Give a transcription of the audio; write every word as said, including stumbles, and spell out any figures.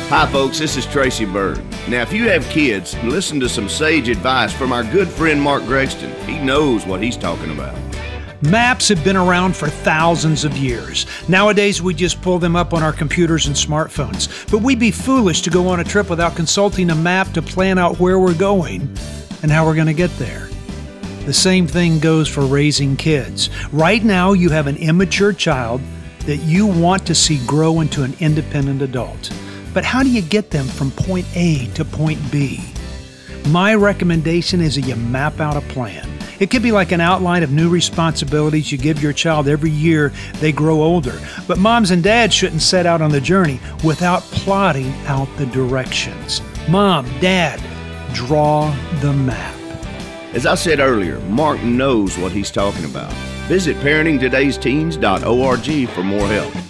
Hi folks, this is Tracy Bird. Now if you have kids, listen to some sage advice from our good friend Mark Gregston. He knows what he's talking about. Maps have been around for thousands of years. Nowadays we just pull them up on our computers and smartphones. But we'd be foolish to go on a trip without consulting a map to plan out where we're going and how we're going to get there. The same thing goes for raising kids. Right now you have an immature child that you want to see grow into an independent adult. But how do you get them from point A to point B? My recommendation is that you map out a plan. It could be like an outline of new responsibilities you give your child every year they grow older. But moms and dads shouldn't set out on the journey without plotting out the directions. Mom, Dad, draw the map. As I said earlier, Mark knows what he's talking about. Visit parenting todays teens dot org for more help.